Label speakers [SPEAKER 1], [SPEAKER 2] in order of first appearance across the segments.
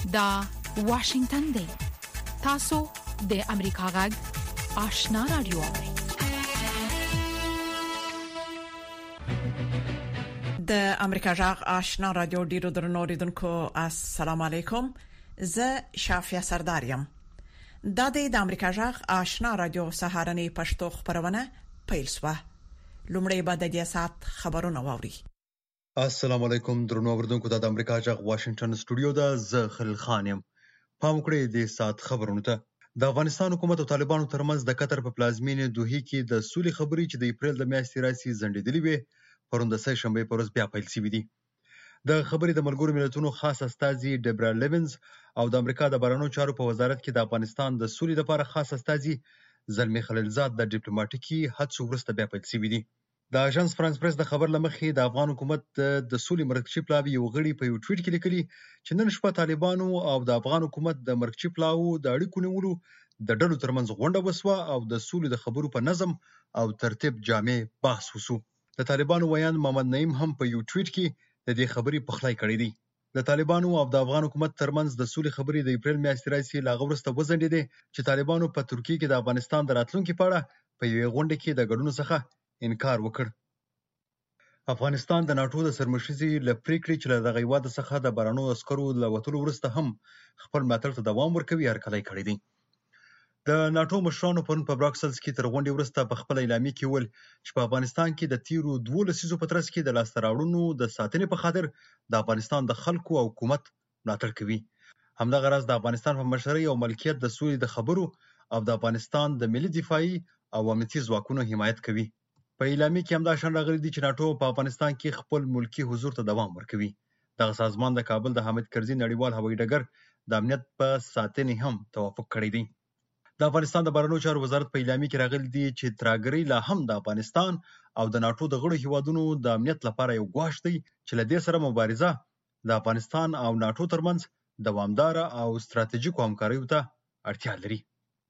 [SPEAKER 1] دا واشنگتن دی. تاسو د امریکا غږ آشنا رادیو.
[SPEAKER 2] د امریکا غږ آشنا رادیو ډیرو درنو اوریدونکو السلام علیکم. زه شافیا سردارم. د امریکا غږ آشنا رادیو سهارنی پښتو خبرونه پیل شوه. لومړی به د دې سات خبرونه واوري.
[SPEAKER 3] السلام علیکم درنو اوریدونکو. د امریکا غږ واشنگټن سټوډیو دا زه خلیل خان یم. پام کړئ د سات خبرونه ته. د افغانستان حکومت او طالبانو ترمنځ د قطر په پلازمینې دوحې کې د سولې خبرې چې د اپریل د میاشتې راځي ځنډېدلې وي پرون د سه شنبه پر ورځ بیا پیل شوې دي. د خبرې د ملګرو ملتونو خاص استازي ډیبرا لیونز او د امریکا د بهرنیو چارو په وزارت کې د افغانستان د سولې لپاره خاص استازي زلمی خلیلزاد د ډیپلوماټیکي هڅو وروسته بیا پیل شوې دي. د اژانس فرانس پریس د خبر لمخې د افغان حکومت د سولې مرکزي پلاوي یو غړي په یو ټویټ کې لیکلي چې نن شپه طالبانو او د افغان حکومت د مرکزي پلاوو د اړیکو نیولو د ډلو ترمنځ غونډه وسوه او د سولې د خبرو په نظم او ترتیب جامع بحث وسو. د طالبانو ویان محمد نعیم هم په یو ټویټ کې د دې خبرې پخلی کړی دی. د طالبانو او د افغان حکومت ترمنځ د سولې خبرې د اپریل میاشتې راځي لا غوښته وزنډېدې چې طالبانو په ترکیه کې د افغانستان د راتلونکو په اړه په یوې غونډه کې د ګډون څخه انکار وکړ. افغانستان د ناتو د سرمشري ل پریکړې چې له دغه هیواد څخه د بهرنیو عسکرو له وتلو وروسته هم خپل ملاتړ ته دوام ورکوي هرکلی کړی دی. د ناتو مشرانو پرون په براکسلز کې تر غونډې وروسته په خپل اعلامیه کې ویل چې په افغانستان کې د تیرو 12 لسیزو په ترڅ کې د لاسته راوړنو د ساتنې په خاطر د افغانستان د خلکو او حکومت ملاتړ کوي. همدغه راز د افغانستان په مشرۍ او ملکیت د سولې د خبرو او د افغانستان د ملي دفاعي او امنیتي ځواکونو حمایت کوي. په اعلامیه کې همدا شان راغلي دي چې ناتو په افغانستان کې خپل ملکی حضور ته دوام ورکوي. دغه سازمان د کابل د حامد کرزي نړیوال هوایي ډګر د امنیت په ساتنې هم توافق کړی دی. د افغانستان د بهرنیو چارو وزارت په اعلامیه کې راغلي دي چې ترهګرۍ لا هم د افغانستان او د ناتو د غړو هیوادونو د امنیت لپاره یو ګواښ دی چې له دې سره مبارزه د افغانستان او ناتو ترمنځ دوامداره او ستراتیژیکو همکاریو ته اړتیا لري.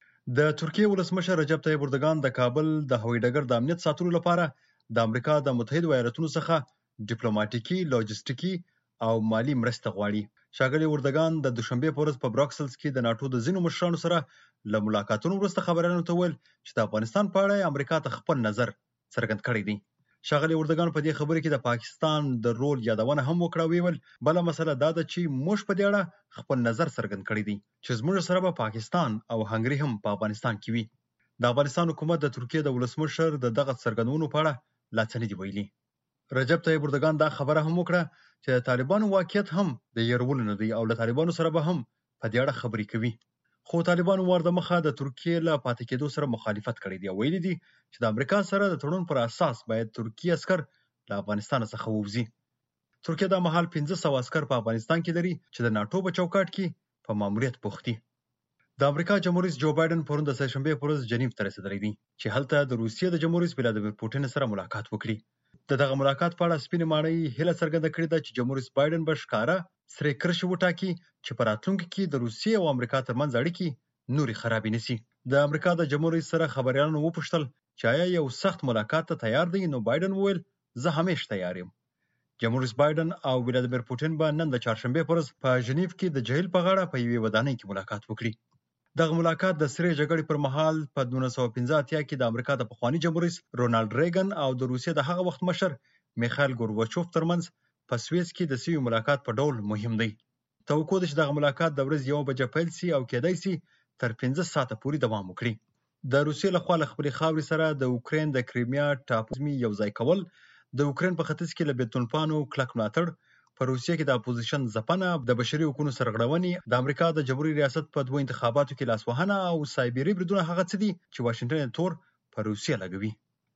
[SPEAKER 3] د ترکیه ولسمشر رجب طیب اردوغان د کابل د هوایي ډګر د امنیت ساتلو لپاره د امریکا د متحده ایالاتونو څخه ډیپلوماټیکي، لاجستیکي او مالی مرسته غواړي. ښاغلی اردوغان د دوشنبه په ورځ په براکسلز کې د ناتو د ځینو مشرانو سره له ملاقاتونو وروسته خبريالانو ته ویل چې د افغانستان په اړه امریکا ته خپل نظر څرګند کړی دی. ښاغلی اردوغان په دې خبره کې د پاکستان د رول یادونه هم وکړه او ویل بل مسله دا ده چې موږ په دې اړه خپل نظر څرګند کړی دی چې زموږ سره به پاکستان او هنګري هم په افغانستان کې وي. د افغانستان حکومت د ترکیه د ولسمشر د دغه څرګندونو په اړه لا څه نه دی ویلي. رجب طیب اردوغان دا خبره هم وکړه چې د طالبانو واقعیت هم د يرولو نه دی او له طالبانو سره به هم په دې اړه خبرې کوي. خو طالبانو ورده مخه د ترکیه له پاتې کېدو سره مخالفت کړی دی او ویلي دي چې د امریکا سره د تړون پر اساس باید ترکیه عسكر له افغانستان څخه ووځي. ترکیه د مهال 1500 عسكر په افغانستان کې لري چې د ناتو په چوکاټ کې په ماموریت بوخت دي. د امریکا جمهور رئیس جو بایدن پرون د سه شنبه پر ورځ جنیو ته رسیدلی دی چې هلته د روسیې د جمهور رئیس ولادیمیر پوتین سره ملاقات وکړي. دغه ملاقات په اړه سپینې ماڼۍ هیله څرګنده کړې ده چې جمهور رئیس بایدن به ښکاره سره کرښې وټاکي چې په راتلونکي کې د روسیې او امریکا ترمنځ اړیکې نورې خرابې نشي. د امریکا د جمهور رئیس سره خبريالانو وپوښتل چې آیا یو سخت ملاقات ته تیار دی؟ نو بایدن وویل زه همیشه تیار یم. جمهور رئیس بایدن او ولادیمیر پوتین به نن د چهارشنبه پر ورځ په ژنیو کې د جهیل په غاړه په یوې ودانۍ کې ملاقات وکړي. دغه ملاقات د سرې جګړې پر مهال په 1915 کې د امریکا د پخوانی جمهور رئیس رونالد ریګن او د روسیې د هغه وخت مشر میخایل ګورباچوف ترمنځ په سویس کې د سوي ملاقات په ډول مهم دی. توقع ده چې دغه ملاقات د ورځې 1 بجې پیل شي او کېدای شي تر 15 ساعته پورې دوام وکړي. د روسیې لخوا له خپلې خاورې سره د اوکراین د کریمیا ټاپو یو ځای کول، د اوکراین په ختیځ کې له بیتونپانو کلک ملاتړ، په روسیې کې د اپوزیشن ځپنه، د بشري حقوقو سرغړونې، د امریکا د جمهوریت ریاست په 2 انتخاباتو کې لاسوهنه او سایبري بریدونه هغه څه دي چې واشنگټن تور په روسیې لګوي.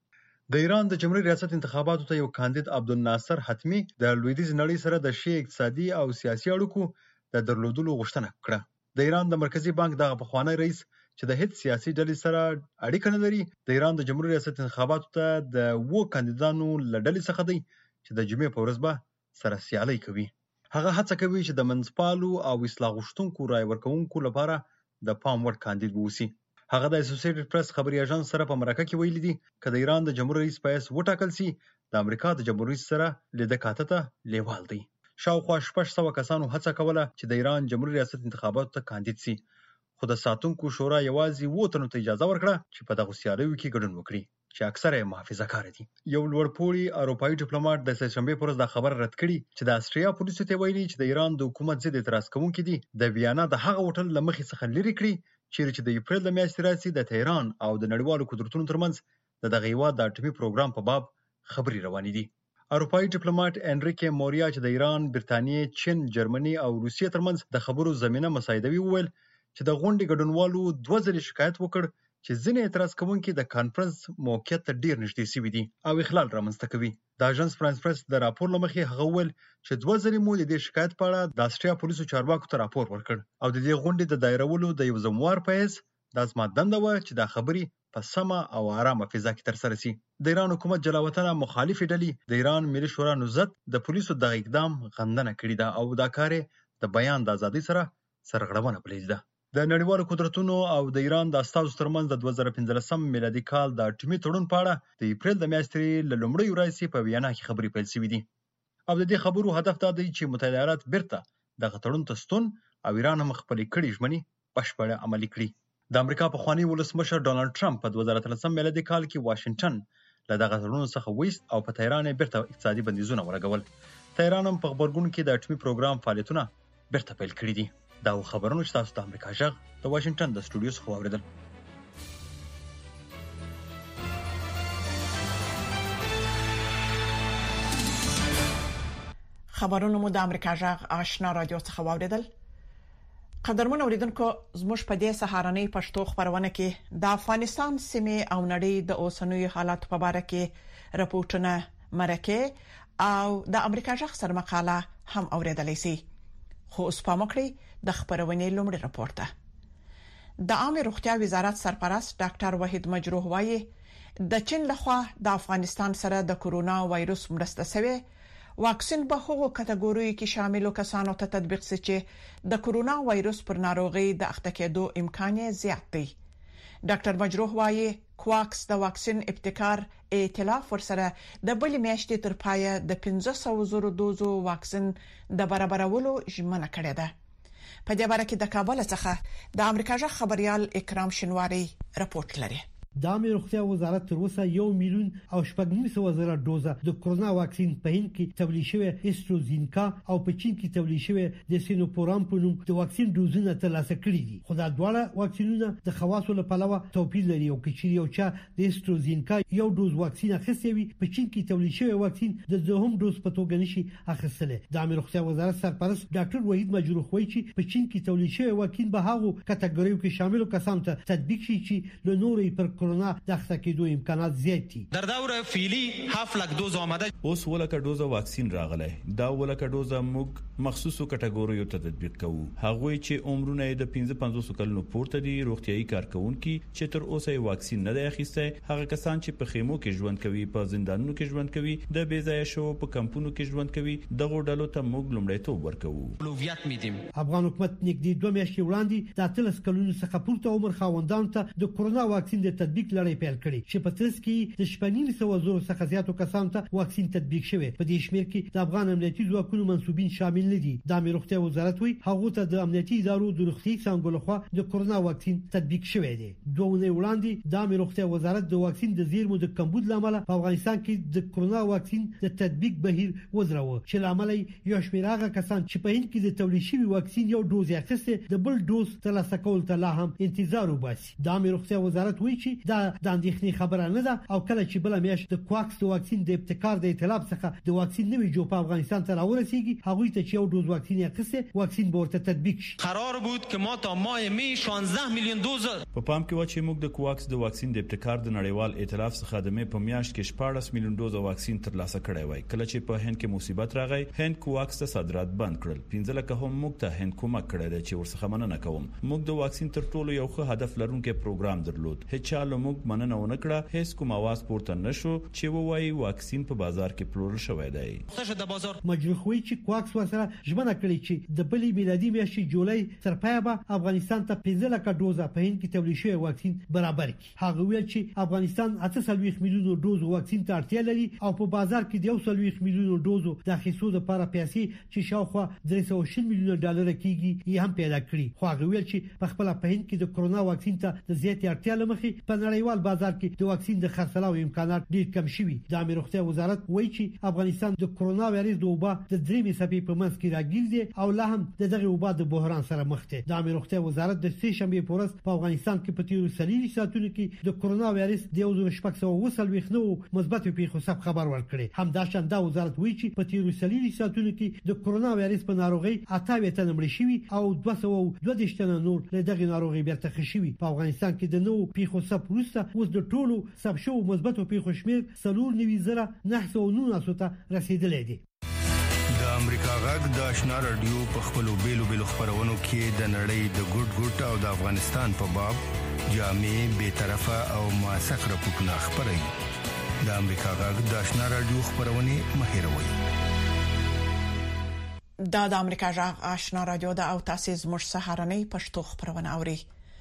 [SPEAKER 3] د ایران د جمهوریت ریاست انتخاباتو ته یو کاندید عبدالناصر حتمي د لویدیځ نړۍ سره د ښې اقتصادي او سیاسي اړیکو د درلودلو غوښتنه کړه. د ایران د مرکزی بانک دغه پخوانی رئیس چې د هیڅ سیاسي ډلې سره اړیکه نه لري، د ایران د جمهوریت ریاست انتخاباتو ته د 2 کاندیدانو له ډلې څخه دی چې د جمعې په ورځ به سره سیالي کوي. هغه هڅه کوي چې د منځپالو او اصلاح غوښتونکو رای ورکوونکو لپاره د پام وړ کاندید ووسی. هغه د اسوسییټډ پریس خبري اژانس سره په مرکه کې ویلي دي چې د ایران د جمهور رئیس پایس وټاکل سي د امریکا د جمهور رئیس سره لیده کاته ته لیوال دی. شاوخوا 600 کسانو هڅه کوله چې د ایران جمهوریت ریاست انتخاباتو ته کاندید شي، خو د ساتونکو شورا یوازې 7 تنو ته اجازه ورکړه چې په دغه سیالیو کې ګډون وکړي چې اکثره یې محافظه‌کار دي. یو لوړپوړي اروپایي ډیپلوماټ د سه‌شنبې پر ورځ دا خبر رد کړي چې د استرالیا پولیسو ته ویلي چې د ایران د حکومت ضد اعتراض کوونکي دي د ویانا د هغه هوټل له مخې څخه لرې کړي چیرې چې د اپریل د میاشتې راځي د تهران او د نړیوالو قدرتونو ترمنځ د دغه هیواد د اټومي پروګرام په باب خبرې روانې دي. اروپایي ډیپلوماټ انریکه موریا چې د ایران، برتانیې، چین، جرمني او روسیې ترمنځ د خبرو زمینه مساعدوي وویل چې د غونډې ګډونوالو 2 ځلې شکایت وکړ چې ځینې اعتراض کوونکي د کانفرنس موقعیت ته ډیر نږدې شوي دي او اخلال رامنځته کوي. د اژانس فرانس پریس د راپور له مخې هغه وویل چې 2 ځلې مو د دې شکایت په اړه د استرالیا پولیسو چارواکو ته راپور ورکړ او د دې غونډې د دایرولو د یو زموار په حیث دا زما دنده وه چې دا خبرې په سمه او آرامه فضا کې ترسره شي. د ایران حکومت جلاوطنه مخالفې ډلې د ایران ملي شورا نوزت د پولیسو دغه اقدام غندنه کړې ده او دا کار د بیان د ازادۍ سره سرغړونه بللې ده. د نړیوالو قدرتونو او د ایران د استازو ترمنځ د 2015 میلادي کال د اټومي تړون په اړه د اپریل د میاشتې له لومړۍ ورځې په ویانا کې خبرې پیل شوې دي او د دې خبرو هدف دا دی چې متحده ایالات بیرته دغه تړون ته ستون او ایران هم خپلې کړې ژمنې بشپړه عملي کړي. د امریکا پخوانی ولسمشر ډونالد ټرمپ په 2013 میلادي کال کې واشنگټن له دغه تړون څخه ویست او په تهران یې بیرته اقتصادي بندیزونه ولګول. تهران هم په غبرګون کې د اټومي پروګرام فعالیتونه بیرته پیل کړي دي. دا خبرونه چې تاسو د امریکا غږ د واشنگټن د سټوډیو څخه واوریدل.
[SPEAKER 2] خبرونه مو د امریکا غږ آشنا رادیو څخه واوریدل. قدرمن اوریدونکو، زموږ په دې سهارنۍ پښتو خبرونه کې د افغانستان سیمې او نړۍ د اوسنوي حالات په اړه کې راپورټونه، مرکه او د امریکا غږ سره مقاله هم اوریدلای شئ. خو اوس په مکړی د خبرونې لومړی راپور ته. د عامه روغتیا وزارت سرپرست ډاکټر وحید مجروح وایي د چین لخوا د افغانستان سره د کورونا وایروس مرسته شوی واکسین به هغو کټګوریو کې شاملو کسانو ته تطبیق شي چې د کورونا وایروس پر ناروغي د اخته کېدو امکان زیات دی. ډاکټر مجروح وایي کوواکس د واکسین ابتکار ائتلاف ورسره د بل میاشتې تر پایه د 500,000 دوزو واکسین د برابرولو ژمنه کړې ده. په دې اړه کې د کابل څخه د امریکا غږ خبريال اکرام شنواری راپورټ لري.
[SPEAKER 4] د عامه روغتیا وزارت تر اوسه 1,900,000 ډوزه د کورونا واکسین په هند کې تولید شوی استروزینکا او په چین کې تولید شوی د سینوپورام په نوم د واکسین دوزونه ترلاسه کړي دي. خو دا دواړه واکسینونه د خواصو لپاره توپیر لري او کچې یو چا د استروزینکا یو دوز واکسین اخیستی وي په چین کې تولید شوی واکسین د دوهم دوز په توګه نشي اخیستل. د عامه روغتیا وزارت سرپرست ډاکټر وحید مجروح وایي چې په چین کې تولید شوی واکسین به هغه کټګوریو کې شامل کسانو ته تطبیق شي چې له نورې پر کورونا د اخته کېدو امکانات زیات دي.
[SPEAKER 5] در دوره فعلی 7,00,000 دوز آمده.
[SPEAKER 6] اوس ولکه دوزه واکسین راغلی. دا ولکه دوزه موږ مخصوصو کټګوریو ته تطبیق کوو. هغه چې عمرونه د 55 کلونو پورته دي، روغتيایي کارکونکي چې تر اوسه واکسین نه دی اخیسته، هغه کسان چې په خیمو کې ژوند کوي، په زندانونو کې ژوند کوي، د بیځایه شو په کمپونو کې ژوند کوي، دغه ډلو ته موږ لومړیتوب ورکوو.
[SPEAKER 5] اولویت میدیم.
[SPEAKER 4] افغان حکومت نږدې 2 میاشتې وړاندې د 13 کلونو څخه پورته عمر خاوندانو ته د کورونا واکسین د تطبیق لړۍ پیل کړې چې په ترڅ کې د 1,900,000 څخه زیاتو کسانو ته واکسین تطبیق شوی. په دې شمیر کې د افغان امنیتي ځواکونو منسوبین شامل نه دي. د امنیتي روغتیا وزارت وایي هغه ته د امنیتي ادارو د روغتي څنګه لخوا د کورونا واکسین تطبیق شوی دی. دوه وړاندې د امنیتي روغتیا وزارت د واکسین د زیرمو د کمبود لامل په افغانستان کې د کورونا واکسین د تطبیق بهیر وزراوه چې لامل یو شمیر هغه کسان چې په هند کې د تولید شوی واکسین یو دوز اخیسته د بل دوز ترلاسه کول ته لا هم انتظار وباسي. د امنیتي روغتیا وزارت وایي چې د اندېښنې خبره نه ده او کله چې بل میاشت د کوواکس د واکسین د ابتکار د ائتلاف څخه د واکسین نوې جوړ په افغانستان ته راورسیږي، هغه ته چې یو دوز واکسین اخیسته واکسین به ورته تطبیق شي.
[SPEAKER 5] قرار بود که ما تا ماه می 16 میلیون دوز
[SPEAKER 6] په پام کې و چې موږ د کوواکس د واکسین د ابتکار د نړیوال ائتلاف څخه د مې په میاشت کې 14 میلیون دوز واکسین ترلاسه کړی وای. کله چې په هند کې مصیبت راغی، هند کوواکس ته صادرات بند کړل. 15 لکه هم موږ ته هند کومک کړی چې ورڅخه مننه کوم. موږ د واکسین تر ټولو یو ښه هدف لرونکي پروګرام درلود. هیڅ لموږ مننه ونکړه هیڅ کوم आवाज پورته نشو چې وایي واکسین په بازار کې پلورل شوی دی.
[SPEAKER 4] مجروحوي چې کواکس ورسره ژمنه کړې چې د بلې میلادي میاشتې جولای تر پایه به افغانستان ته 15 لک دوزه په هند کې تولید شوی واکسین برابر کړي. هغه ویل چې افغانستان 8 میلیون دوز واکسین ته اړتیا لري او په بازار کې د 1 میلیون دوزو د اخیستو لپاره پیسې چې شاوخوا 300 میلیون ډالر کېږي یې هم پیدا کړي. خو هغه ویل چې په خپل په هند کې د کرونا واکسین ته د زیاتې اړتیا لمخې په نړیوال بازار کې د واکسین د خرڅلاو امکانات ډېر کم شوي. د امیر روغتیا وزارت وایي چې افغانستان د کرونا وایرس د وبا د درېمې څپې په منځ کې راګیر او لا هم دغه وبا د بحران سره مخ دی. د امیر روغتیا وزارت د سې شنبه په ورځ په افغانستان کې په تیرو 30 ساعتونو کې د کرونا وایرس د 1629 مثبت پیښو څخه خبر ورکړي. همداشان دا وزارت وایي چې په تیرو 30 ساعتونو کې د کرونا وایرس په ناروغي 28 تنه مړ شوي او 222 تنه نور له دغه ناروغي بیرته ښه شوي. په افغانستان کې د نوو پیښو څخه وروسته اوس د ټولو ثبت شوو مثبتو پیښو شمېر 4,919 ته رسیدلی دی.
[SPEAKER 7] د امریکا غږ د آشنا رادیو په خپلو بیلو خبرونو کې د نړۍ د ګډ او د افغانستان په باب جامع به طرفه او موثق راپورټونه خبري. د امریکا غږ د آشنا رادیو خبرونه مهیروي.
[SPEAKER 2] د امریکا غږ آشنا رادیو د او تاسیس مش سهارنۍ پښتو خبرونه اوري.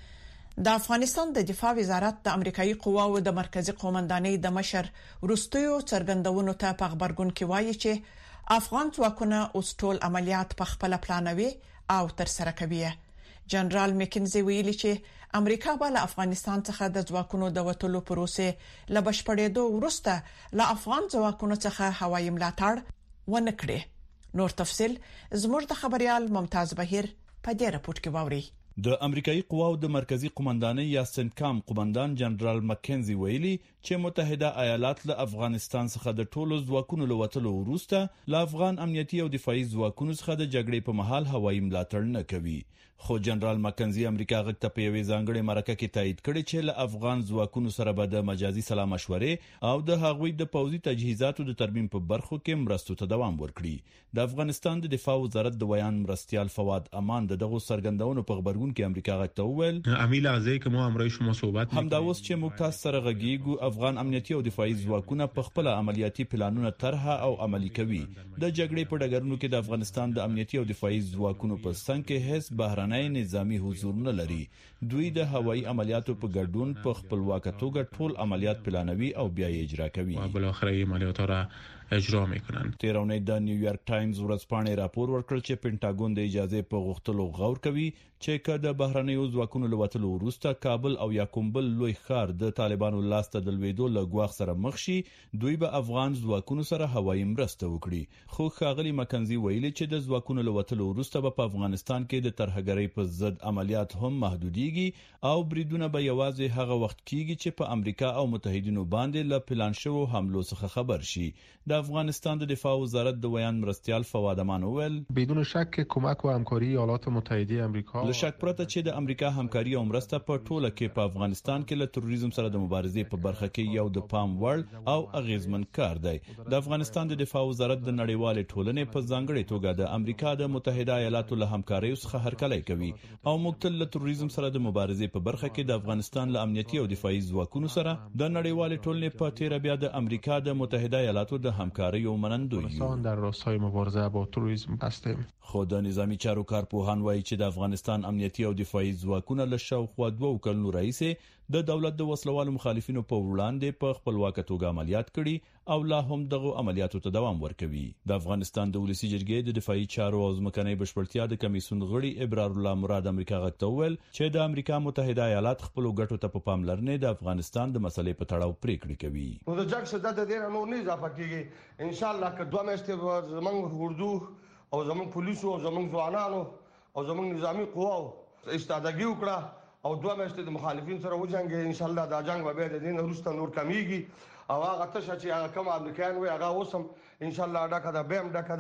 [SPEAKER 2] د افغانستان د دفاع وزارت د امریکایي قواو د مرکزی قومندانۍ د مشر وروستیو څرګندونو ته په خبرګون کې وایي چې افغان ځواکونه اوس ټول عملیات په خپل پلانوي او تر سره کوي. جنرال میکنزي ویلي چې امریکا به له افغانستان څخه د ځواکونو د وټولو پروسه له بشپړېدو وروسته له افغان ځواکونو څخه هوایي ملاتړ ونکړي. نور تفصيل زموږ د خبريال ممتاز بهیر په دې راپورټ کې واوري.
[SPEAKER 6] د امریکایي قواو د مرکزی قومندانۍ یا سنټکام قومندان جنرال مکنزي ویلي چې متحده ایالات له افغانستان څخه د ټولو ځواکونو لوتلو وروسته له افغان امنیتي او دفاعي ځواکونو څخه د جګړې په مهال هوایي ملاتړ نه کوي. خو جنرال مکنزي امریکا غږ ته په یوې ځانګړې مرکه کې تایید کړی چې له افغان ځواکونو سره به د مجازي سلا مشورې او د هغوی د پوځي تجهیزاتو د ترمیم په برخو کې مرستو ته دوام ورکړي. د افغانستان د دفاع وزارت د ویان مرستيال فواد امان دغه سرګندونو په خبرګون کې امریکا غږ ته وویل
[SPEAKER 8] امیل ازای که ما امروز شما صحبت
[SPEAKER 6] هم دا اوس چې موږ تاسو سره غږیږو افغان امنیتي او دفاعي ځواکونه په خپل عملیاتي پلانونه طرحه او عملي کوي. د جګړې په ډګرونو کې د افغانستان د امنیتي او دفاعي ځواکونو په څنګ کې هیڅ بهرنۍ نظامی حضور نه لري. دوی د هوایي عملیاتو په ګډون په خپلواک توګه ټول عملیات پلانوي او بیا یې اجرا کوي.
[SPEAKER 8] بل اخري عملیات را اجرا میکنن.
[SPEAKER 6] تیرونی د نیویارک ټایمز ورځپاڼې راپور ورکړ چې پینټاګون د اجازه په غوښتلو غور کوي چې کله بهرنیو ځواکونو لوتلو وروسته کابل او یا کومبل لوی ښار د طالبانو لاسته د لویدو لګواخ سره مخ شي دوی به افغان ځواکونو سره هوایي مرسته وکړي. خو ښاغلي مکنزي ویلي چې د ځواکونو لوتلو وروسته په افغانستان کې د ترهګرۍ په ضد عملیات هم محدوديږي او بریدونه به یوازې هغه وخت کیږي چې په امریکا او متحدینو باندې له پلان شوو حملو څخه خبر شي. د افغانستان د دفاع وزارت د ویان مرستيال فواد امان وویل
[SPEAKER 8] بدون شک کمک و همکاری ایالات متحده آمریکا
[SPEAKER 6] له شک پرته چې د امریکا همکاري او مرسته په ټوله کې په افغانستان کې له تروریزم سره د مبارزې په برخه کې یو د پام وړ او اغیزمن کار دی. د افغانستان د دفاع وزارت د نړیوال ټولنې په ځانګړي توګه د امریکا د متحده ایالاتو له همکاري څخه هرکلی کوي او موږ له تروریزم سره د مبارزې په برخه کې د افغانستان له امنیتي او دفاعي ځواکونو سره د نړیوال ټولنې په تیر بیا د امریکا د متحده ایالاتو د همکاري او منندوی
[SPEAKER 8] در راستای مبارزه با تروریسم هستیم.
[SPEAKER 6] خو د نظامی چارو کارپوهان وایي چې د افغانستان امنیتي او دفاعي ځواکونه له شاوخوا 2 کلونو راهیسې د دولت د وسلوالو مخالفینو په وړاندې په خپلواک توګه عملیات کړي او لا هم دغه عملیاتو ته دوام ورکوي. د افغانستان د ولسی جرګې د دفاعي چارو او ځمکنۍ بشپړتیا د کمیسیون غړي ابرار الله مراد امریکا غږ ته وویل چې د امریکا متحده ایالات خپل ګټو ته په پاملرنې د افغانستان د مسلې په تړاو پریکړې کوي.
[SPEAKER 9] نو د جګ شدت د دې نور نه اضافه کیږي ان شاء الله که 2 میاشتې زمونږ اردو او زمونږ پولیسو او زمونږ ځوانانو او زمونږ نظامی قواو استعدادګي وکړه او 2 میاشتې د مخالفین سره وجنګي ان شاء الله دا جنگ به د دین وروسته نور کمیږي او هغه تشه چې هغه کوم امریکایان وي هغه اوسم ان شاء الله ډکه دا بهم ډکه دا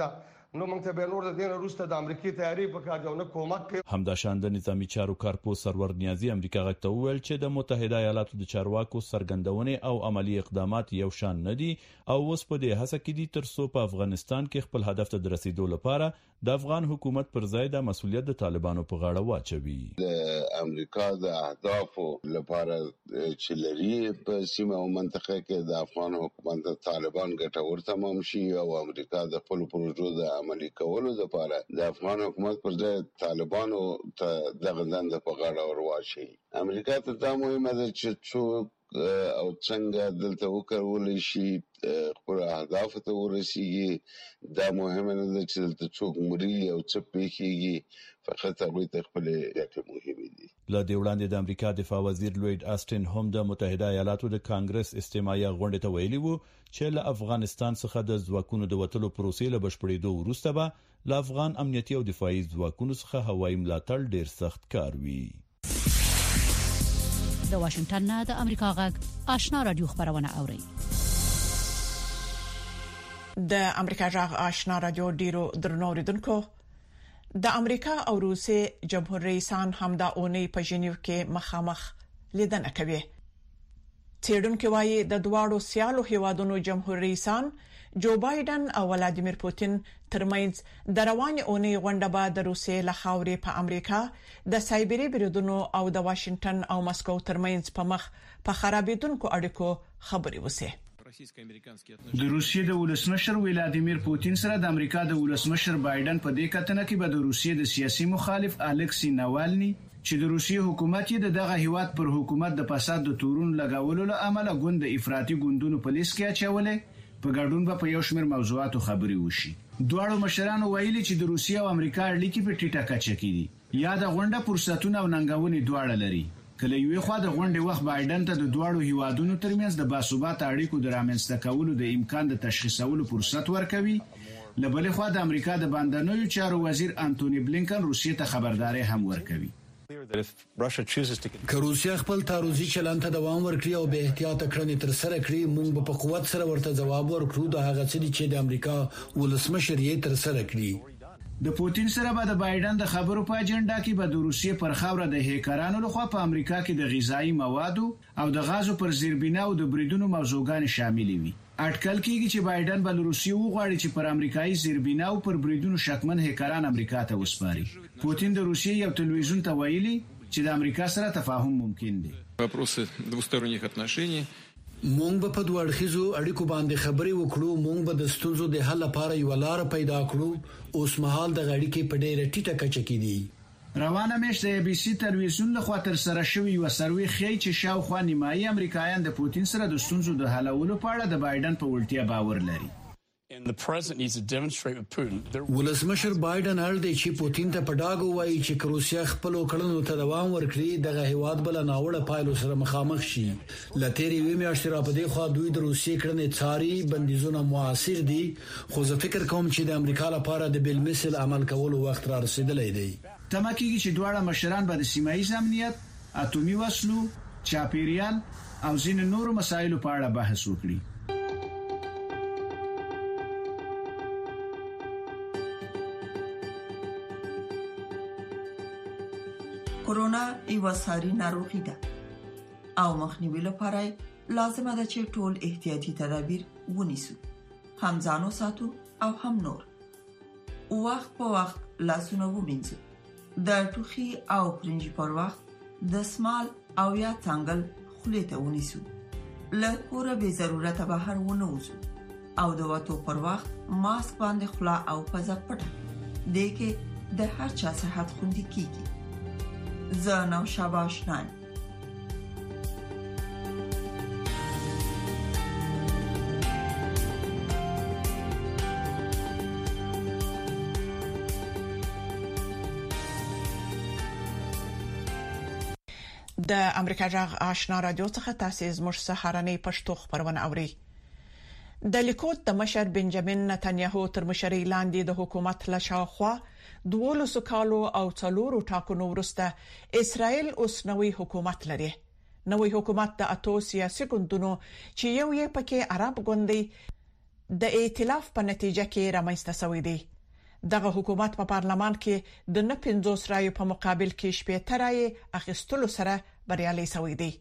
[SPEAKER 9] نو موږ ته به نور د دین وروسته د امریکای تیاری پکار دی او نه کومک کوي.
[SPEAKER 6] همداشان د نظامی چارو کارپو سرور نیازی امریکا غږ ته وویل چې د متحده ایالاتو د چارواکو سرګندونې او عملی اقدامات یو شان نه دي او اوس په دې هڅه کې دي ترڅو په افغانستان کې خپل هدف ته رسیدو لپاره د افغان حکومت پر ځای د مسؤلیت د طالبانو په غاړه واچوي.
[SPEAKER 10] د امریکا د اهدافو لپاره چې لري په سیمه او منطقه کې د افغان حکومت د طالبان ګټور تمام شي او امریکا د خپل پروژو د عملي کولو لپاره د افغان حکومت پر ځای طالبانو ته دغه دنده په غاړه ورواچي. امریکا ته دا مهمه ده چې څوک او څنګه دلته وکړول شي خپل اهداف ته ورسیږي. دا مهمه نه ده چې دلته څوک مري او څه پیښیږي، فقط هغه ته خپل ګټه مهمه دي.
[SPEAKER 6] له دې وړاندې د امریکا دفاع وزیر لوید آسټن هم د متحده ایالاتو د کانګرس استماعي غونډې ته ویلي وو چې له افغانستان څخه د ځواکونو د وټلو پروسې له بشپړېدو وروسته به له افغان امنیتي او دفاعي ځواکونو څخه هوایي ملاتړ ډیر سخت کار وي.
[SPEAKER 11] د واشنگټن نه د امریکا غږ آشنا رادیو خبرونه اوري.
[SPEAKER 2] د امریکا غږ آشنا رادیو ډیرو درنو اوریدونکو، د امریکا او روسیې جمهور رئیسان همدا اونۍ په ژنیو کې مخامخ لیدنه کوي. څېړونکو وايي د دواړو سیالو هیوادونو جمهور رئیسان جو بایدن او ولادیمیر پوتین ترمنځ د روانې اونۍ غونډه به د روسیې له خاورې په امریکا د سایبری بریدونو او د واشنگټن او مسکو ترمنځ په مخ په خرابېدونکو اړیکو خبرې وسي.
[SPEAKER 12] د روسیې د ولسمشر ولادیمیر پوتین سره د امریکا د ولسمشر بایدن په دې کتنه کې به د روسیې د سیاسي مخالف الکسی ناوالني چې د روسیې حکومت یې دغه هیواد پر حکومت د فساد د تورون لګولو له امله ګوند افراطي ګوندونو په لیست کې اچولې په ګډون په یو شمېر موضوعاتو خبرې وشي. دواړو مشرانو ویلي چې د روسیې او امریکا اړیکې په ټیټه کچه کې دي. یا د غونډه فرصتونه او ننګونې دواړه لري. کله یوې خوا د غونډې وخت بایدن ته د دواړو هیوادونو ترمنځ د باثباته اړیکو د رامنځته کولو د امکان د تشخیصولو فرصت ورکوي، لبلې خوا د امریکا د باندنیو چارو وزیر انټونی بلینکن روسیې ته خبرداري هم ورکوي.
[SPEAKER 13] که روسیا خپل تعرضي چلند ته دوام ورکړي او به احتیاط کړنې تر سره کړي، موږ په قوت سره ورته ځواب ورکړو د هغه څه چې د امریکا ولسمشر یې تر سره کړي.
[SPEAKER 12] د پوتین سره به د بایدن د خبرو په اجنډا کې به د روسیې پر خاوره د هیکرانو لخوا په امریکا کې د غذایی موادو او د غازو پر زیربنا او د بریدونو موضوعګان شامل وي. اټکل کېږي چې بایدن به روسیې وغواړي چې پر امریکایي زیربنا او پر بریدونو شکمن هیکران امریکا ته وسپاري. پوتین د روسیې یو تلویزیون ته ویلي چې د امریکا سره تفاهم ممکن دی.
[SPEAKER 14] вопросы двусторонних отношений
[SPEAKER 13] مونږ په دوه اړخیزو اړیکو باندې خبرې وکړو. مونږ به د ستونزو د حل لپاره یو لار پیدا کړو. اوس مهال د غړي په ډېره ټیټه کچه کې دي.
[SPEAKER 12] روانه میاشت د ABC تلویزیون له خوا تر سره شوی یو سروې ښیي چې شاوخوا نیمایي امریکایان د پوتین سره د ستونزو د حلولو په اړه د بایدن په وړتیا باور لري.
[SPEAKER 13] ولسمشر بایدن اړ دی چې پوتین ته په ډاګ وایي چې روسیا خپل کړنو ته دوام ورکړي، دغه هیواد بل ناوړه پایلو سره مخامخ شي. لتهری وی میاشتې را په دې خوا دوی د روسیې کړنې څاري، بندیزونه موثر دي، خو زه فکر کوم چې د امریکا لپاره د بل مثل عمل کولو وخت را رسیدلی دی.
[SPEAKER 12] تمه کېږي چې دواړه مشران به د سیمایي امنیت، اټومي وسلو، چاپیریال او ځینې نورو مسایلو په اړه بحث وکړي.
[SPEAKER 15] کورونا یو ساري ناروغي ده او مخنیوي لپاره لازمه ده چې ټول احتیاطي تدابیر ونیسو، هم ځانو ساتو او هم نور. وخت په وخت لاسونه ومینځو، د ټوخي او پرنجي پر وخت د سمال او یا څنګل خولې ته ونیسو، له کوره به ضرورت بهر ونه وځو او د وټو پر وخت ماسک باندې خلا او پزه پټه دې کې د هر چا صحت خوندي کیږي. زه نوشابه آشنایم.
[SPEAKER 2] د امریکا جغ آشنا رادیو څخه تاسو زموږ سهارنۍ پښتو خبرونه اورئ. د لیکود د مشر بنجامین نتنیاهو تر مشرۍ لاندې د حکومت له شاوخوا 12 کالو او 4 ټاکنو وروسته اسرائیل اوس نوې حکومت لري. نوې حکومت د اتو سیاسي ګوندونو چې یو یې پکې عرب ګوند دی د ائتلاف په نتیجه کې رامنځته شوی دی. دغه حکومت په پارلمان کې د 50 رایو په مقابل کې 70 رایې اخیستلو سره بریالي شوی دی.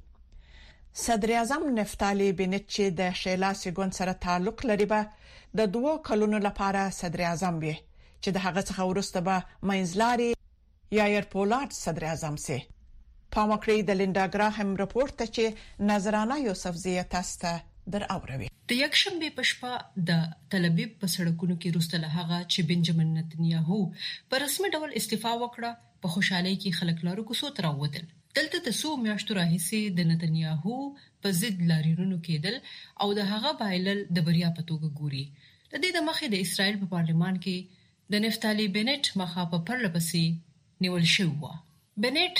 [SPEAKER 2] صدر اعظم نفتالي بنت چې د شیلا سیګون سره تعلق لري به د 2 کلونو لپاره صدر اعظم وي چې د هغه څخه وروسته به منځلاري یایر پولارد صدر اعظم سي. پامکړی د لیندا ګراهم رپورت ته چې نظرانه یوسف زیه تاسو در اوروي.
[SPEAKER 16] د یکشنبه په شپه د تل ابیب په سړکونو کې روسته لهغه چې بنجامین نتنیاهو په رسمي ډول استعفا وکړه په خوشحالي کې خلک لارو کوڅو ته راووتل. دلته د 100 میاشتو راهیسې د نتنیاهو په ضد لاریونونو کېدل او د هغه بایلل د بریا په توګه ګوري. د دې د مخې د اسرائیل په پارلمان کې د نفتالي بنت مخه په پرلپسې نیول شوی و. بنت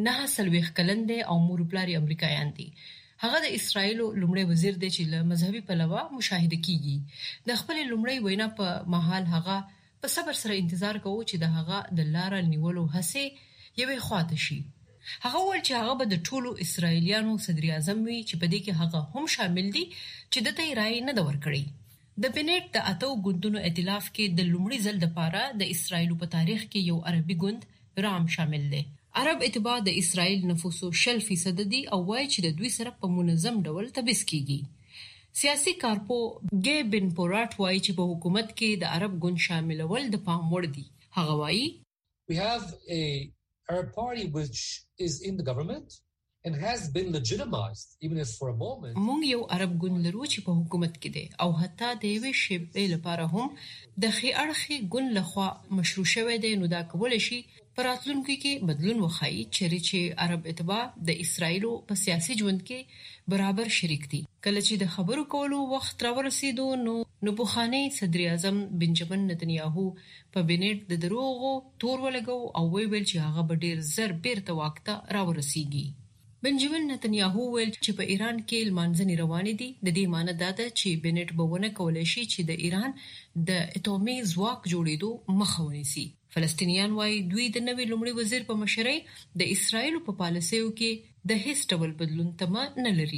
[SPEAKER 16] 9 کلن دی او مور پلاری امریکایان دي. هغه د اسرایل لومړی وزیر دی چې له مذهبي پلوه مشاهده کیږي. د خپل لومړی وینا په محل هغه په صبر سره انتظار کوي چې د هغه د لار نیولو هڅه یوې خواته شي. هغه ول چې هغه به د ټولو اسرایلیانو صدر اعظم وي چې په دې کې هغه هم شامل دي چې د ته رائے نه دا ورکړي. د بنت د اتو ګوندونو ائتلاف کې د لومړي ځل لپاره د اسرایل په تاریخ کې یو عربي ګوند رام شامل دی. عرب اتباع د اسرائیل نفوسو 60% دي او وایي چې د دوی سره په منظم ډول تبعیض کیږي. سیاسي کارپو ګي بن پورات وایي چې په حکومت کې د عرب ګوند شاملول د پام وړ دي. هغه وایي
[SPEAKER 17] We have a Arab party which is in the government and has been legitimized even if for a moment.
[SPEAKER 16] مونږ یو عرب ګوند لرو چې په حکومت کې دی او حتی د یوې شیبې لپاره هم د خي اړخي ګوند لخوا مشروع شوی دی. نو دا کول شي پراتلونکو کې بدلون وخایي چې عرب اتباع د اسرایل په سیاسي ژوند کې برابر شریک دي. کله چې د خبرو کولو وخت راورسېدو نو بوخاني صدر اعظم بنجامین نتنیاهو په بنت د دروغو تور ولګو او ویل چې هغه به ډیر زر بیرته واکته راورسیږي. بنجامین نتنیاهو ویل چې په ایران کې لمانځنې روانې دي. د دې معنی دا ده چې بنت بهونه کولای شي چې د ایران د اټومي ځواک جوړېدو مخه ونیسي. فلسطینیان وايي دوی د نوې لومړي وزیر په مشرۍ د اسرایل په پالیسیو کې د هیڅ ډول بدلون تمه نه لري.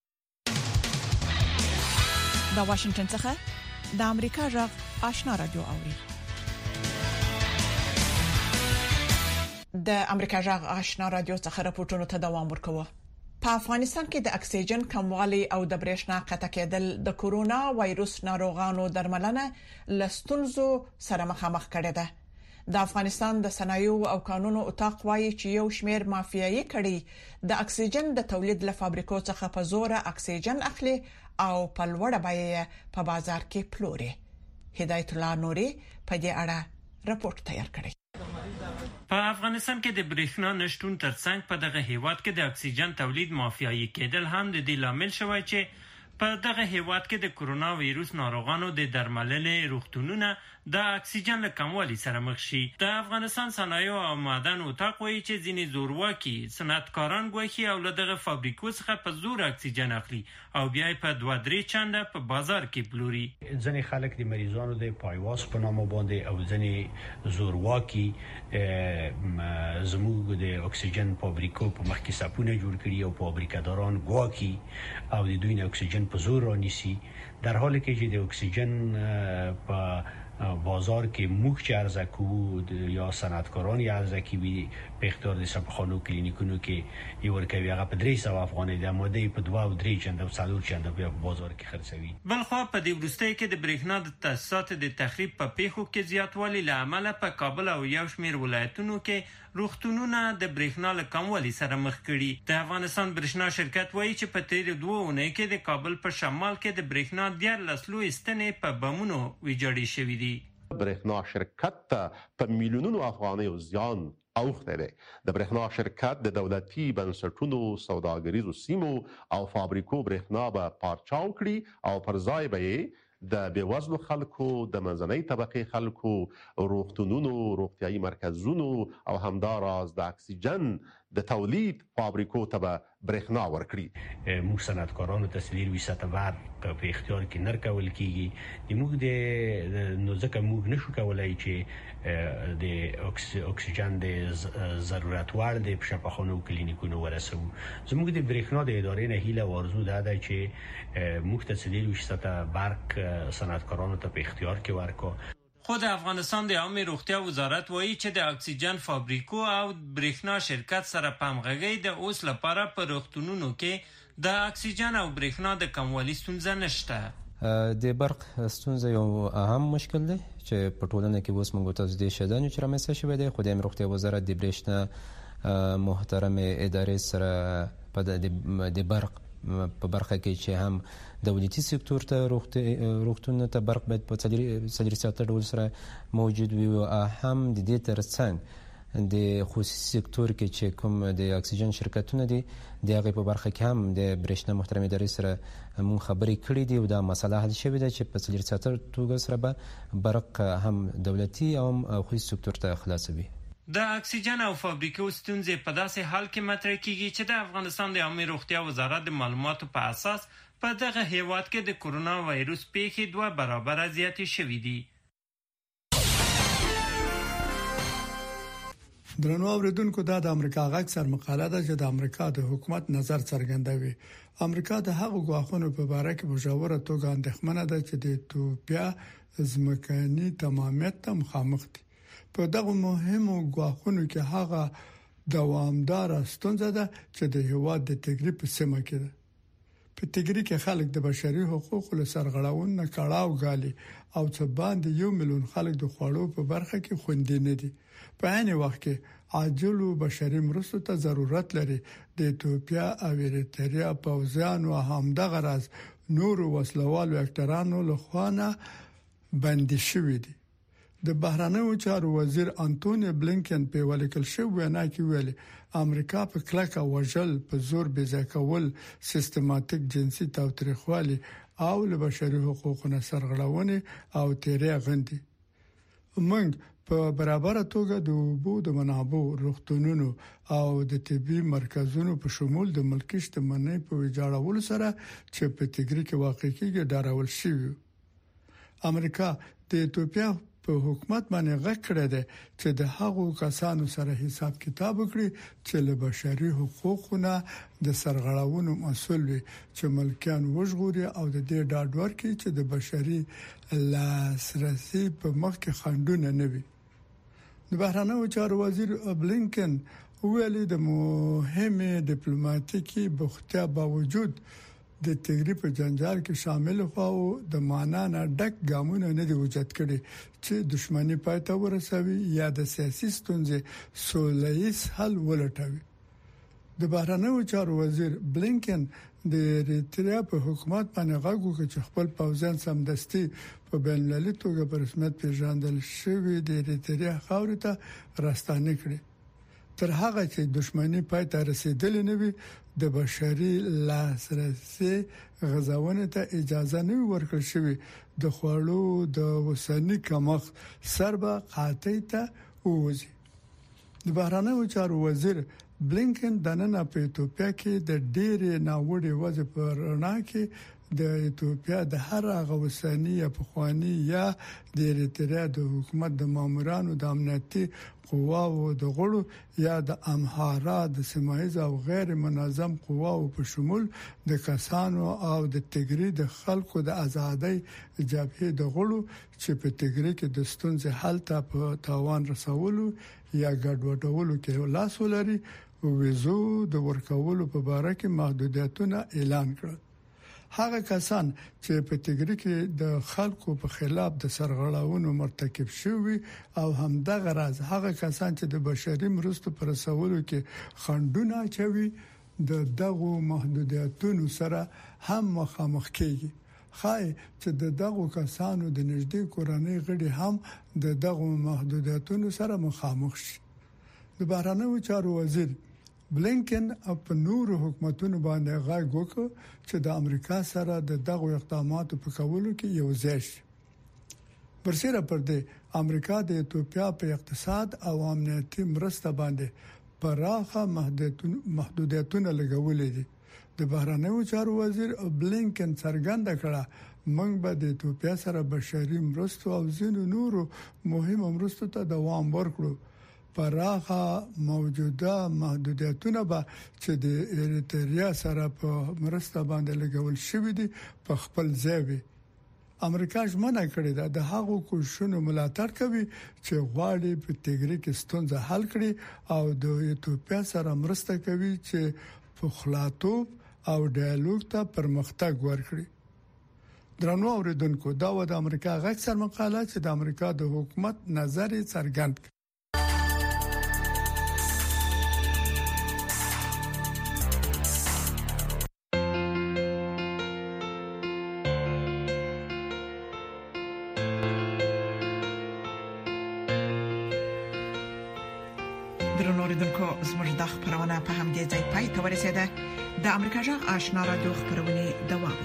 [SPEAKER 2] د واشنگټن څخه د امریکا غږ آشنا رادیو اوري. د امریکا غږ آشنا رادیو څخه راپورټونه ته دوام ورکوي. په افغانستان کې د اکسیجن کموالی او د برېښنا قطع کېدل د کورونا وایروس ناروغانو درملنه لستونزو سره مخامخ کړي ده. د افغانستان د صنایعو او قانونو اتاق وايي چې یو شمېر مافیایي کړي د اکسیجن د تولید له فابریکو څخه په زور اکسیجن اخلي او په لوړه بیه په بازار کې پلوري. هدایت الله نوري په دې اړه راپورټ تیار کړی.
[SPEAKER 18] په افغانستان کې د برېښنا نشټون ترڅنګ په دغه هیواد کې د اکسیجن تولید مافیایي کېدل هم د دې لامل شوی چې په دغه هیواد کې د کورونا وایروس ناروغانو د درملنې روغتونونه د اکسیجن له کموالي سره مخ شي. د افغانستان صنایع او معدن اتاق وایي چې ځینې زورواکي صنعتکاران ګواښي او له دغه فابریکو څخه په زور اکسیجن اخلي او بیا په 2-3 چنده په بازار کې پلوري.
[SPEAKER 19] ځینې خلک د مریضانو د پایواز په نامه باندې او ځینې زورواکي زموږ د اکسیجن فابریکو په مخ کې سپونه جوړ کړي او فابریکاداران ګواکي او د دوی نه اکسیجن په زور رانیسي، در حالی که چې د اکسیجن په بازار کې موږ چې عرضه کوو یا صنعتکاران یې عرضه کوي په اختیار د سبخانو کلینیکونو کې یې ورکوي، هغه په 300 افغانۍ د ماده په 2 او 3 چنده او 4 چنده په بازار کې خرڅوي.
[SPEAKER 18] بلخوا په دې وروستۍ کې د برېښنا د تاسیساتو د تخریب په پیښو کې زیاتوالی له امله په کابل او یو شمېر ولایتونو کې روغتونونه د برېښنا له کموالي سره مخ کړي. د افغانستان برېښنا شرکت وایي چې په تیرو 2 اونۍ کې د کابل په شمال کې د برېښنا 14 لوی ستنې په بمونو ویجاړې شوې دي.
[SPEAKER 20] برېښنا شرکت ته په میلیونونو افغانیو زیان اوښتی دی. د برېښنا شرکت د دولتي بنسټونو، سوداګریزو سیمو او فابریکو برېښنا به پارچاو کړي او پر ځای به یې د بېوزلو خلکو، د منځنۍ طبقې خلکو، روغتونونو، روغتیایي مرکزونو او همداراز د اکسیجن د تولید فابریکو ته به برېښنا ورکړي.
[SPEAKER 19] موږ صنعتکارانو ته 300 برق په اختیار کې نه کول کیږي. موږ د نو ځکه موږ نشو کولای چې د اکسیجن د ضرورت وړ د شفاخانو کلینیکونو ورسو. زموږ د برېښنا د ادارې نه هیله او ارزو ده چې موږ ته 300 برق صنعتکارانو ته په اختیار کې ورکو.
[SPEAKER 18] خو د افغانستان د عامه روغتیا وزارت وایي چې د اکسیجن فابریکو او برېښنا شرکت سره په همغږۍ د اوس لپاره په روغتونونو کې د اکسیجن او برېښنا د کموالي ستونزه نشته.
[SPEAKER 21] د برق ستونزه یو اهم مشکل دی چې په ټولنه کې اوس موږ ته د شدن چې رامنځته شوی دی. خو د روغتیا وزارت د برېښنا محترم ادارې سره په د برق په برخه کې چې هم دولتي سکتور ته روغتون ته برق باید په څلور ساعته ډول سره موجود وي او هم د دې ترڅنګ د خصوصي سکتور کې چې کوم د اکسیجن شرکتونه دي د هغه په برخه کې هم د برېښنا محترم ادارې سره مون خبرې کړې دي او دا مسله حل شوې ده چې په څلور ساعته توګه سره به برق هم دولتي او خصوصي سکتور ته خلاصوي.
[SPEAKER 18] د اکسیجن او فابریکو ستونزې په داسې حال کې مطرح کیږي چې د افغانستان د عامه روغتیا وزارت د معلوماتو په اساس په دغه هیواد کې د کرونا وایروس پیښې 2 برابره زیاتې شوې دي.
[SPEAKER 22] درنو اوریدونکو دا د امریکا غږ سر مقاله ده چې د امریکا د حکومت نظر څرګندوي. امریکا د هغو غواخونو په اړه کې په ژوره توګه اندېښمنه ده چې د ایتوپیا ځمکني تمامیت ته مخامخ دي. په دغه مهمو غواخونو کې هغه دوامدار ستونزه ده چې د هیواد د تګری په سیمه کې ده. په تګری کې خلک د بشري حقوقو له سرغړاونې نه کړهو غالي او څه باندې 1 میلیون خلک د خوړو په برخه کې خوندي نه دي. په عین وخت کې عاجل بشري مرستو ته ضرورت لري. د ایتوپیا او ایریتریا پوځیان او همدغه راز نور وسلوالو اکټرانو له خوانه بندي شوې دي. د بهرنیو چارو وزیر انټونی بلینکن په ولیکل شو وینا کې ویلي امریکا په کلکه وژل په زور بځکول سیستماتیک جنسي تاوتریخوالي او له بشري حقوقو نه سرغړونه او تیری غندي. موږ په برابر توګه د اوبو د منابع روغتونونو او د طبي مرکزونو په شمول د ملکي شتمنۍ په ویجاړولو سره چې په تګری کې واقع کیږي ډارول شوی. امریکا د ایتوپیا په حکومت باندې غږ کړی دی چې د هغو کسانو سره حساب کتاب وکړي چې له بشري حقوقو نه د سرغړاونو مسؤل وي چې ملکیان وژغوري او د دې ډاډ ورکړي چې د بشري لاسرسي په مخ کې خنډونه نه وي. د بهرنیو چارو وزیر بلینکن ویلي د مهمه ډیپلوماټیکي بوختیا باوجود د تګری په جنجال کې شامل خواو د معنا نه ډک ګامونه نه دی وجود کړي چې دښمنی پای ته ورسوي یا د سیاسي ستونزې سولهییز حل ولټوي. د بهرنیو چارو وزیر بلینکن د ایریتریا په حکومت باندې غږ وکړ چې خپل پوځیان سمدستي په بین المللي توګه په رسمیت پیژندل شوی د ایریتریا خاورې ته راستانه کړي. تر هغه چې دښمنی پای ته رسیدلې نه وي د بشري لاسرسي غزاونه ته اجازه نه ورکړل شوی. د خوړو د وسنی کمښت سربه قاطع ته ووزي. د بهرنیو چارو وزیر بلینکن د نن په ایتوپیا کې د ډېرې ناوړې وضع پر رڼا کې د ایتوپیا د هر غوسانی یا پخوانی یا د ایریتریا د حکومت د مامورانو د امنیتي قواو د غړو یا د امحارا د سیمایي او غیر منظم قواو په شمول د کسانو او د تګری د خلکو د ازادۍ جبهه د غړو چې په تګری کې د ستونزې حل ته په تاوان رسولو یا ګډوډولو کې لاس ولري او ویزو د ورکولو په اړه کې محدودیتونه اعلان کړل. هغه کسان چې په تګری کې د خلکو په خلاف د سرغړاونو مرتکب شوي او همدغه راز هغه کسان چې د بشري مرستو پر رسولو کې خنډونه اچوي د دغو محدودیتونو سره هم مخامخ کیږي. خای چې د دغو کسانو د نږدې کورنۍ غړي هم د دغو محدودیتونو سره مخامخ شي. د بهرنیو چارو وزیر بلینکن په نور حکومتونو باندې غږ وکړ چې د امریکا سره د دغو اقداماتو په کولو کې یو ځای شي. برسره پر دې امریکا د ایتوپیا په اقتصاد او امنیتي مرسته باندې پراخه محدودیتونه لګولې دي. د بهرنیو چارو وزیر بلینکن څرګنده کړه موږ به د ایتوپیا سره بشري مرستو او ځینو نورو مهمو مرستو ته دوام ورکړو. پراخه موجوده محدودیتونه به چې د ایریتریا سره په مرسته باندې لګول شوې دي په خپل ځای وي. امریکا ژمنه کړې ده د هغو کوششونو ملاتړ کوي چې غواړي په تګری کې ستونزه حل کړي او د ایتوپیا سره مرسته کوي چې په خلاطوب او ډایالوګ ته پرمختګ ورکړي. درنو اوریدونکو دا و د امریکا غږ سر مقاله چې د امریکا د حکومت نظر څرګند کړ.
[SPEAKER 2] درنو اوریدونکو زموږ د خبرونه په همدې ځای پای ته ورسیده. د امریکا غږ آشنا رادیو خبرونه دوام